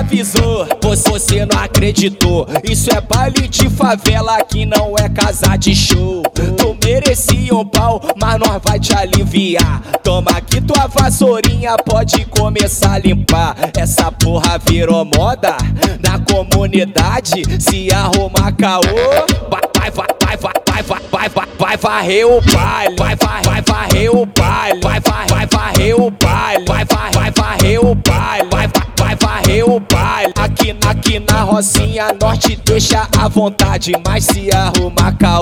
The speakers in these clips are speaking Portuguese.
avisou, você não acreditou. Isso é baile de favela, que não é casa de show. Tu merecia um pau, mas nós vai te aliviar. Toma aqui tua vassourinha, pode começar a limpar. Essa porra virou moda na comunidade. Se arrumar caô, vai varrer o baile, vai varrer o baile, vai varrer o baile, vai varrer o baile, vai varrer o baile. Aqui na Rocinha Norte deixa à vontade, mas se arrumar caô,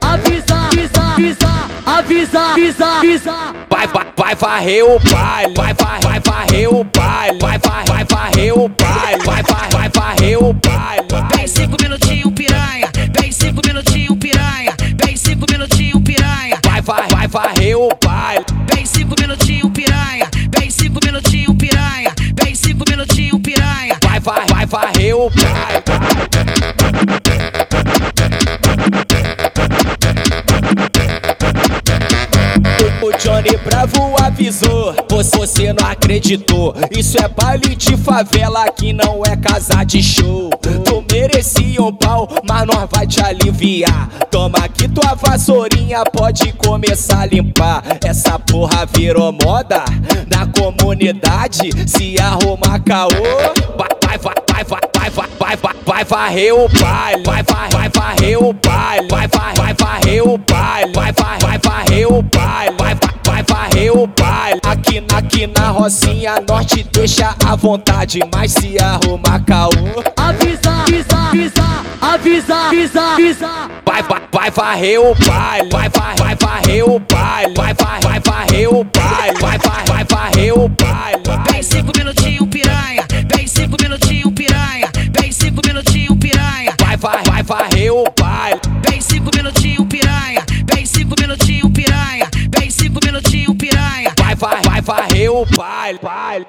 avisa. Vai varrer o baile, vai varrer o baile, vai varrer o baile, vai varrer o baile. Vem 5 minutinhos piranha, vem 5 minutinhos piranha, vem 5 minutinhos piranha. Vai varrer o baile. Vem 5 minutinhos piranha, vem 5 minutinhos piranha, vem 5 minutinhos piranha. Vai varrer o baile. O Johnny Bravo avisou, você não acreditou. Isso é baile de favela, que não é casa de show. Tu merecia um pau, mas nós vai te aliviar. Toma aqui tua vassourinha, pode começar a limpar. Essa porra virou moda na comunidade. Se arrumar caô, vai varrer o baile, vai varrer o baile, vai varrer o baile, vai varrer o baile, vai varrer o baile. Aqui na Rocinha Norte deixa à vontade, mas se arrumar caô, avisa. Vai varrer o baile, vai varrer o baile, vai varrer o baile, vai varrer o baile. Vem 5 minutinhos piranha, vem 5 minutinhos piranha, vem 5 minutinhos piranha. Vai varrer o baile. Vem 5 minutinhos piranha, vem 5 minutinhos piranha, vem 5 minutinhos piranha. Vai varrer o baile.